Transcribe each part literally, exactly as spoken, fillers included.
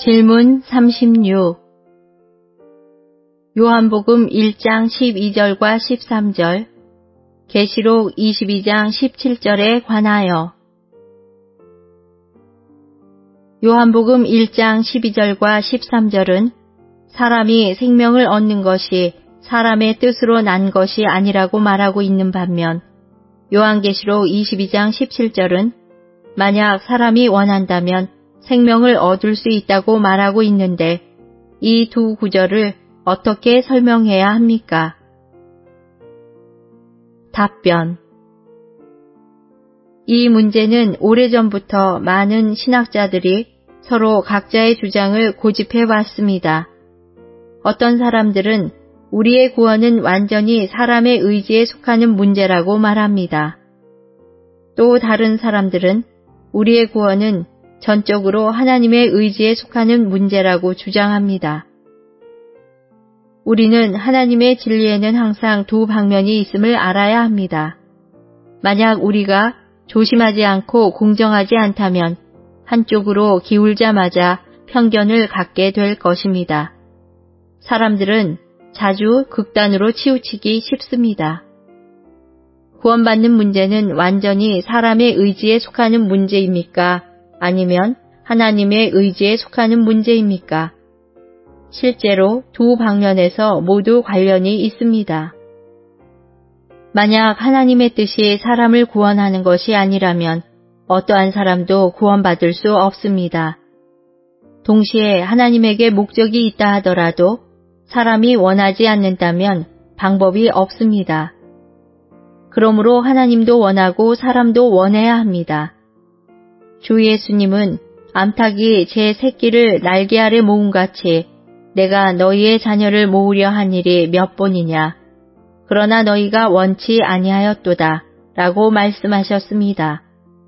질문 삼십육. 요한복음 일 장 십이 절과 십삼 절, 계시록 이십이 장 십칠 절에 관하여. 요한복음 일 장 십이 절과 십삼 절은 사람이 생명을 얻는 것이 사람의 뜻으로 난 것이 아니라고 말하고 있는 반면, 요한계시록 이십이 장 십칠 절은 만약 사람이 원한다면 생명을 얻을 수 있다고 말하고 있는데, 이 두 구절을 어떻게 설명해야 합니까? 답변. 이 문제는 오래전부터 많은 신학자들이 서로 각자의 주장을 고집해 왔습니다. 어떤 사람들은 우리의 구원은 완전히 사람의 의지에 속하는 문제라고 말합니다. 또 다른 사람들은 우리의 구원은 전적으로 하나님의 의지에 속하는 문제라고 주장합니다. 우리는 하나님의 진리에는 항상 두 방면이 있음을 알아야 합니다. 만약 우리가 조심하지 않고 공정하지 않다면 한쪽으로 기울자마자 편견을 갖게 될 것입니다. 사람들은 자주 극단으로 치우치기 쉽습니다. 구원받는 문제는 완전히 사람의 의지에 속하는 문제입니까? 아니면 하나님의 의지에 속하는 문제입니까? 실제로 두 방면에서 모두 관련이 있습니다. 만약 하나님의 뜻이 사람을 구원하는 것이 아니라면 어떠한 사람도 구원받을 수 없습니다. 동시에 하나님에게 목적이 있다 하더라도 사람이 원하지 않는다면 방법이 없습니다. 그러므로 하나님도 원하고 사람도 원해야 합니다. 주 예수님은 암탉이 제 새끼를 날개 아래 모음같이 내가 너희의 자녀를 모으려 한 일이 몇 번이냐. 그러나 너희가 원치 아니하였도다 라고 말씀하셨습니다.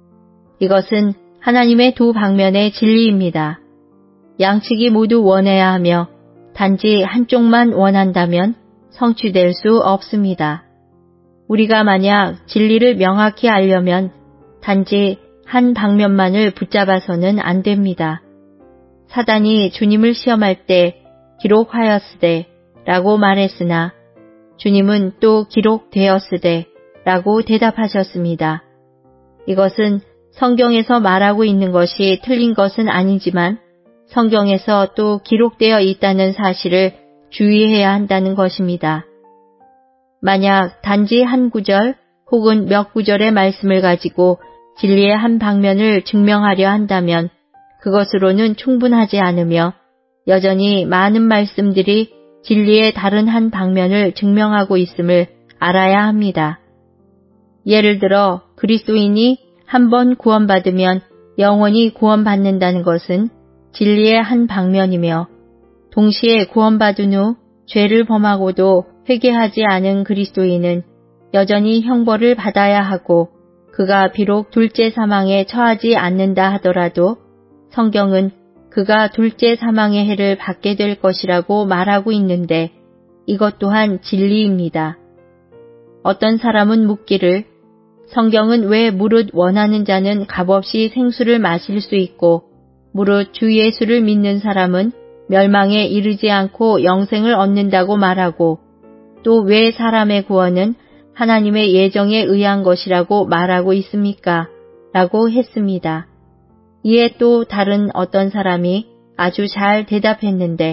이것은 하나님의 두 방면의 진리입니다. 양측이 모두 원해야 하며 단지 한쪽만 원한다면 성취될 수 없습니다. 우리가 만약 진리를 명확히 알려면 단지 한 방면만을 붙잡아서는 안 됩니다. 사단이 주님을 시험할 때 기록하였으되 라고 말했으나 주님은 또 기록되었으되 라고 대답하셨습니다. 이것은 성경에서 말하고 있는 것이 틀린 것은 아니지만 성경에서 또 기록되어 있다는 사실을 주의해야 한다는 것입니다. 만약 단지 한 구절 혹은 몇 구절의 말씀을 가지고 진리의 한 방면을 증명하려 한다면 그것으로는 충분하지 않으며 여전히 많은 말씀들이 진리의 다른 한 방면을 증명하고 있음을 알아야 합니다. 예를 들어 그리스도인이 한 번 구원받으면 영원히 구원받는다는 것은 진리의 한 방면이며, 동시에 구원받은 후 죄를 범하고도 회개하지 않은 그리스도인은 여전히 형벌을 받아야 하고, 그가 비록 둘째 사망에 처하지 않는다 하더라도 성경은 그가 둘째 사망의 해를 받게 될 것이라고 말하고 있는데 이것 또한 진리입니다. 어떤 사람은 묻기를 성경은 왜 무릇 원하는 자는 값없이 생수를 마실 수 있고 무릇 주 예수를 믿는 사람은 멸망에 이르지 않고 영생을 얻는다고 말하고 또 왜 사람의 구원은 하나님의 예정에 의한 것이라고 말하고 있습니까? 라고 했습니다. 이에 또 다른 어떤 사람이 아주 잘 대답했는데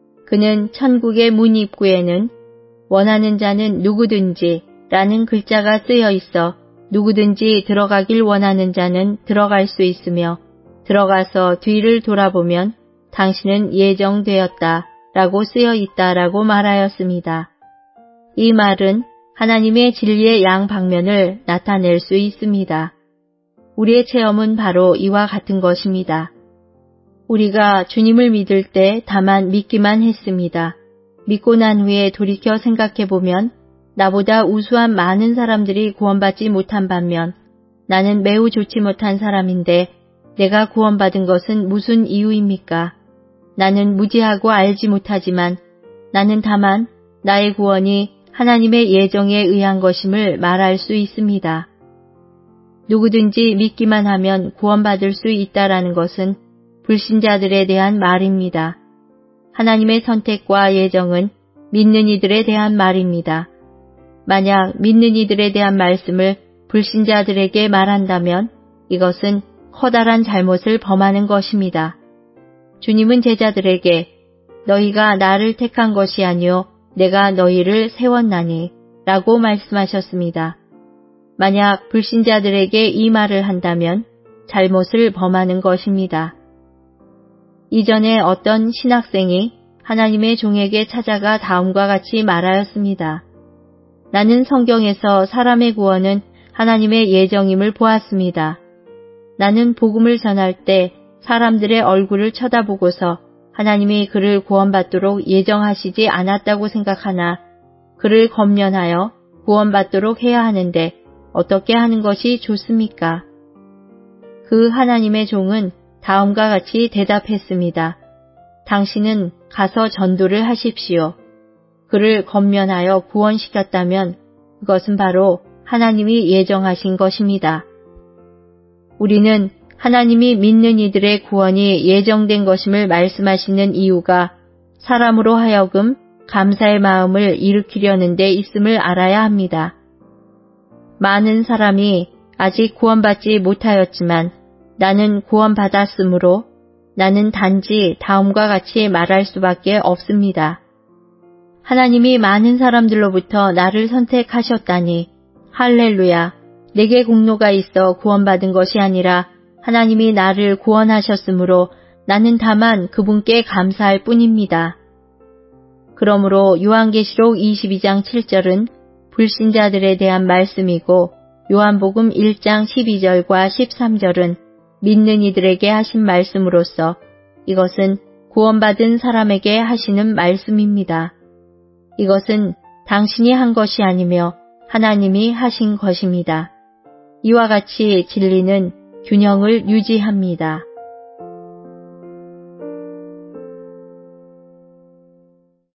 그는 천국의 문 입구에는 원하는 자는 누구든지 라는 글자가 쓰여 있어 누구든지 들어가길 원하는 자는 들어갈 수 있으며 들어가서 뒤를 돌아보면 당신은 예정되었다 라고 쓰여 있다 라고 말하였습니다. 이 말은 하나님의 진리의 양 방면을 나타낼 수 있습니다. 우리의 체험은 바로 이와 같은 것입니다. 우리가 주님을 믿을 때 다만 믿기만 했습니다. 믿고 난 후에 돌이켜 생각해보면 나보다 우수한 많은 사람들이 구원받지 못한 반면 나는 매우 좋지 못한 사람인데 내가 구원받은 것은 무슨 이유입니까? 나는 무지하고 알지 못하지만 나는 다만 나의 구원이 하나님의 예정에 의한 것임을 말할 수 있습니다. 누구든지 믿기만 하면 구원받을 수 있다라는 것은 불신자들에 대한 말입니다. 하나님의 선택과 예정은 믿는 이들에 대한 말입니다. 만약 믿는 이들에 대한 말씀을 불신자들에게 말한다면 이것은 커다란 잘못을 범하는 것입니다. 주님은 제자들에게 너희가 나를 택한 것이 아니요 내가 너희를 세웠나니 라고 말씀하셨습니다. 만약 불신자들에게 이 말을 한다면 잘못을 범하는 것입니다. 이전에 어떤 신학생이 하나님의 종에게 찾아가 다음과 같이 말하였습니다. 나는 성경에서 사람의 구원은 하나님의 예정임을 보았습니다. 나는 복음을 전할 때 사람들의 얼굴을 쳐다보고서 하나님이 그를 구원받도록 예정하시지 않았다고 생각하나 그를 검면하여 구원받도록 해야 하는데 어떻게 하는 것이 좋습니까? 그 하나님의 종은 다음과 같이 대답했습니다. 당신은 가서 전도를 하십시오. 그를 검면하여 구원시켰다면 그것은 바로 하나님이 예정하신 것입니다. 우리는 하나님이 믿는 이들의 구원이 예정된 것임을 말씀하시는 이유가 사람으로 하여금 감사의 마음을 일으키려는 데 있음을 알아야 합니다. 많은 사람이 아직 구원받지 못하였지만 나는 구원받았으므로 나는 단지 다음과 같이 말할 수밖에 없습니다. 하나님이 많은 사람들로부터 나를 선택하셨다니 할렐루야. 내게 공로가 있어 구원받은 것이 아니라 하나님이 나를 구원하셨으므로 나는 다만 그분께 감사할 뿐입니다. 그러므로 요한계시록 이십이 장 칠 절은 불신자들에 대한 말씀이고 요한복음 일 장 십이 절과 십삼 절은 믿는 이들에게 하신 말씀으로서 이것은 구원받은 사람에게 하시는 말씀입니다. 이것은 당신이 한 것이 아니며 하나님이 하신 것입니다. 이와 같이 진리는 균형을 유지합니다.